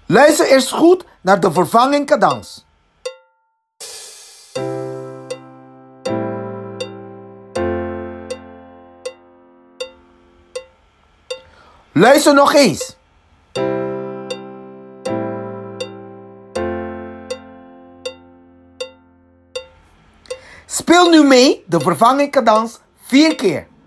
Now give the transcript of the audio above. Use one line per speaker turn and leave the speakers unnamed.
Luister eerst goed naar de vervanging cadans. Luister nog eens. Speel nu mee de vervanging cadans 4 keer.